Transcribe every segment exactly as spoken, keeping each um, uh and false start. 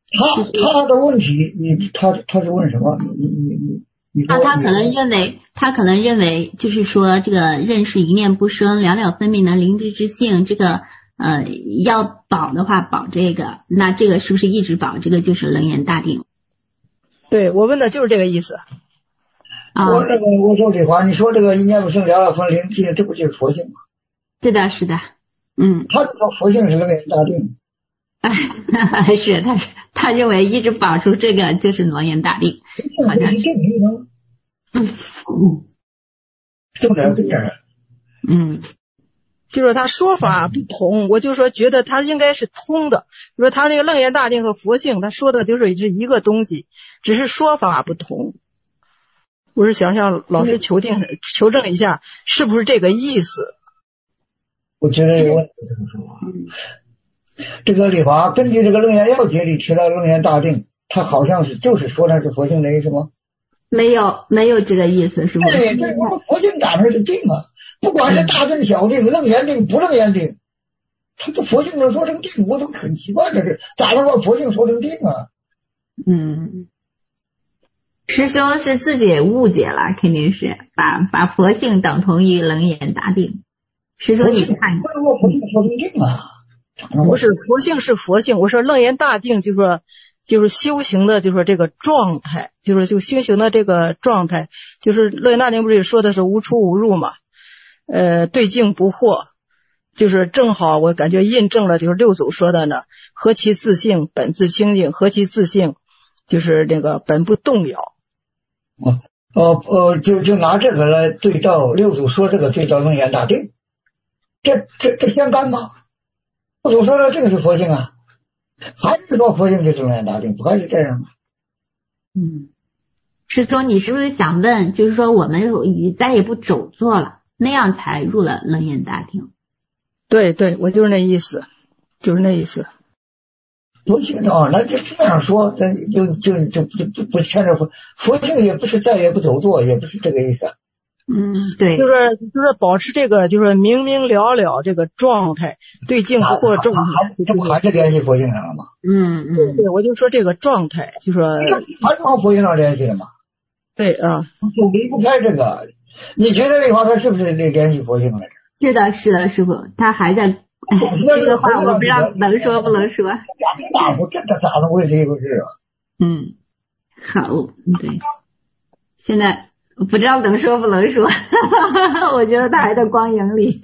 他他的问题，你他他是问什么？你你你你你那他可能认为，他可能认为就是说这个认识一念不生，了了分明的灵知之性，这个呃要保的话保这个，那这个是不是一直保？这个就是楞严大定。 对，我问的就是这个意思。 啊， 我这个我说这话，你说这个一念不生，了了分明，这这不就是佛性吗？ 是的，是的，嗯。 他说佛性是楞严大定。 哎，是他他认为一直保住这个就是楞严大定，好像是。 嗯嗯，重点在这儿。 嗯， 就是他说法不同，我就说觉得他应该是通的。比如说他这个楞严大定和佛性，他说的就是是一个东西，只是说法不同。我是想向老师求定求证一下，是不是这个意思？ 我觉得有问题这么说。嗯，这个立法根据这个楞严要解里提到楞严大定，他好像是就是说那是佛性的意思吗？ 没有没有这个意思，是不是？ 对，这我们佛性讲的是定啊，不管是大定小定，楞严定不楞严定，他这佛性能说成定，我都很奇怪，这是咋能把佛性说成定啊？ 嗯，师兄是自己误解了，肯定是把把佛性等同于楞严大定。师兄你看， 不是我佛性说成定啊？ 不是佛性是佛性，我说楞严大定就是说就是修行的，就是说这个状态，就是就修行的这个状态，就是楞严大定不是说的是无出无入嘛，呃，对境不惑，就是正好我感觉印证了就是六祖说的呢，何其自性，本自清净，何其自性，就是那个本不动摇。 哦哦呃，就就拿这个来对照六祖说这个对照楞严大定，这这这相干吗？六祖说的这个是佛性啊。还是说佛性就是楞严大定，不还是这样吗？ 嗯，师兄，你是不是想问，就是说我们再也不走错了，那样才入了楞严大定？ 对对，我就是那意思，就是那意思。 佛性啊，那就这样说，这就就就就不不牵着佛佛性，也不是再也不走错，也不是这个意思。 嗯，对， 就是就是保持这个就是明明了了这个状态，对境不惑状态， 这不还是联系佛性上了吗？ 嗯嗯， 对对，我就说这个状态，就说还是往佛性上联系了吗？ 对啊， 就离不开这个。你觉得这话他是不是联系佛性来着？ 是的，是的，师傅，他还在。哎，这个话我不知道能说不能说。 大夫，这这咋能会这一回事啊？ 嗯，好，对，现在不知道能说不能说，我觉得他还在光影里。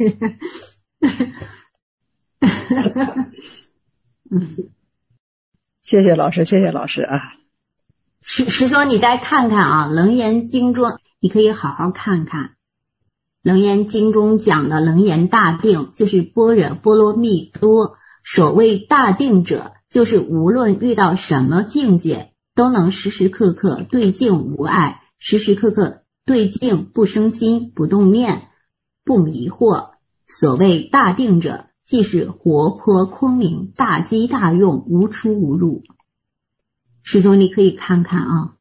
嗯， 谢谢老师，谢谢老师啊。 师师兄，你再看看啊，《楞严经》中，你可以好好看看。楞严经中讲的楞严大定，就是般若波罗蜜多。所谓大定者，就是无论遇到什么境界，都能时时刻刻对境无碍，时时刻刻对境不生心，不动念，不迷惑。所谓大定者，即是活泼空明，大机大用，无出无入。师兄，你可以看看啊。